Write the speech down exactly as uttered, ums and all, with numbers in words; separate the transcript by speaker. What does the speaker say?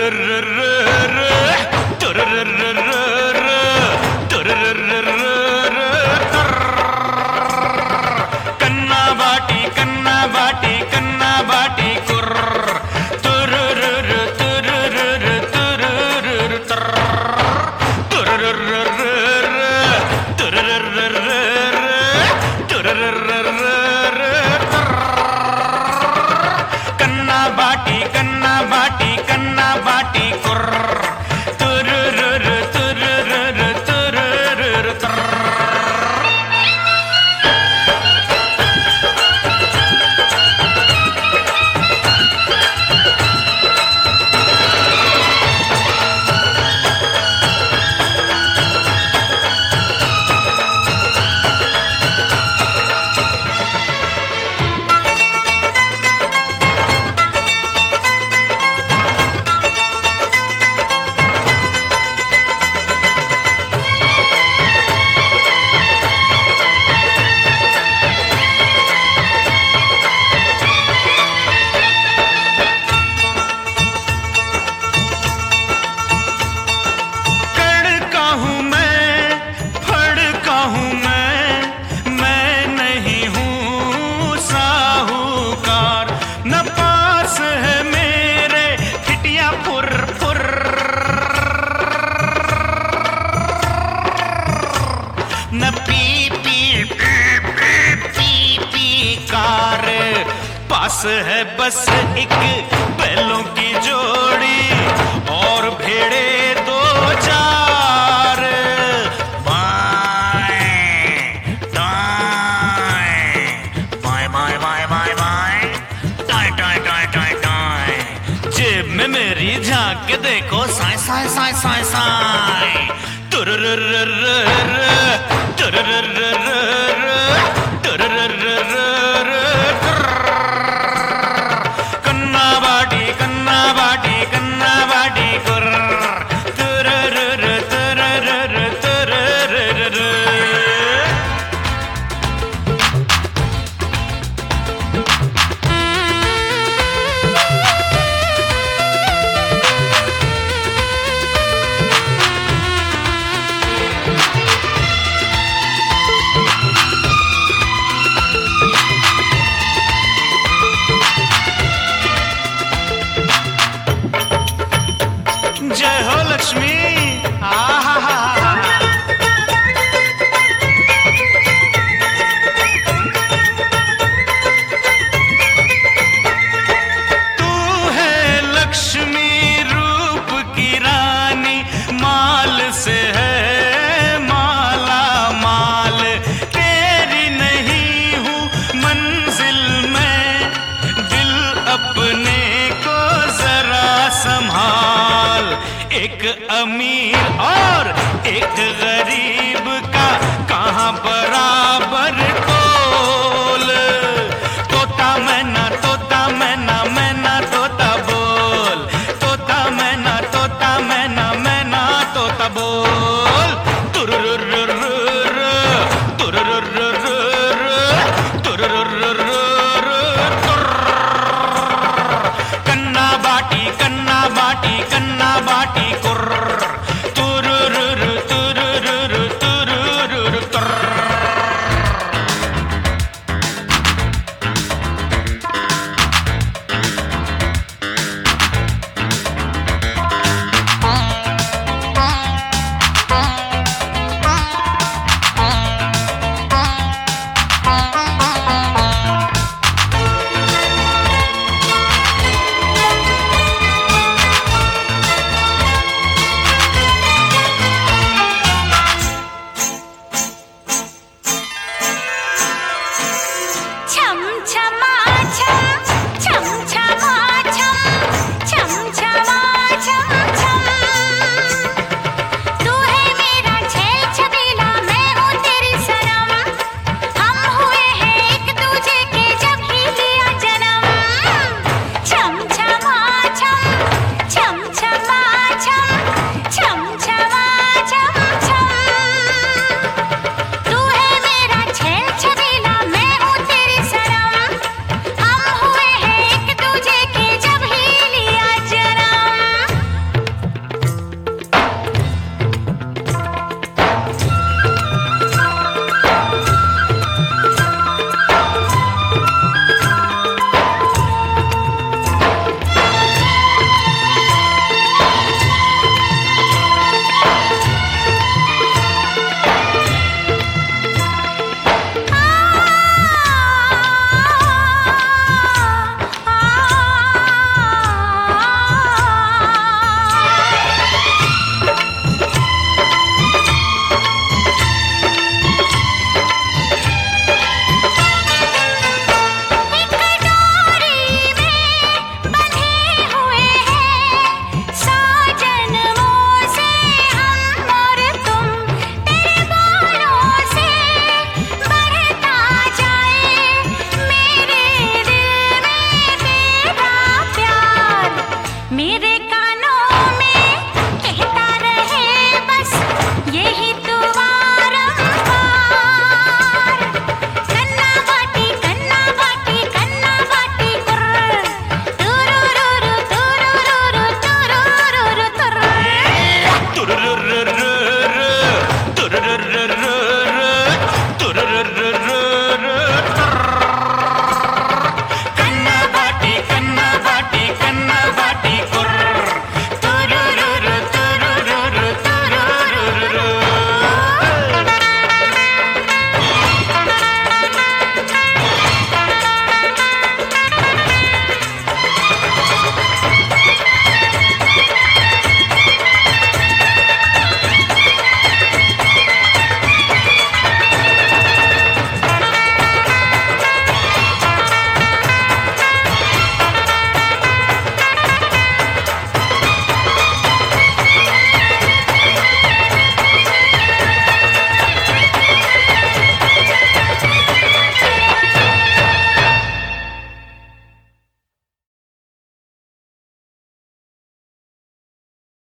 Speaker 1: कन्ना बाटी कन्ना बाटी कन्ना बाटी कुर्र तुरुरुर तुरुरुर तुरुरुर तुरुरुर तुरुरुर तुरुरुर कन्ना बाटी कन्ना बाटी कन्ना बाटी कुर्र तुरुरुर तुरुरुर तुरुरुर न पी पी पी पी पी पी कार पास है बस एक बैलों की जोड़ी और भेड़े दो चार बाएं दाएं बाएं बाएं बाएं बाएं बाएं टाय टाय टाय टाय टाय जेब में मेरी झांक के देखो साए साए साए साए साए तुरुरुरुर कन्ना बाटी कन्ना बाटी कन्ना बाटी कुर्र तुरुरुर तुरुरुर तुरुरुर जय हो लक्ष्मी आहा तू है लक्ष्मी रूप की रानी माल से है माला माल तेरी नहीं हूँ मंजिल में दिल अपने को जरा संभाल एक अमीर और एक गरीब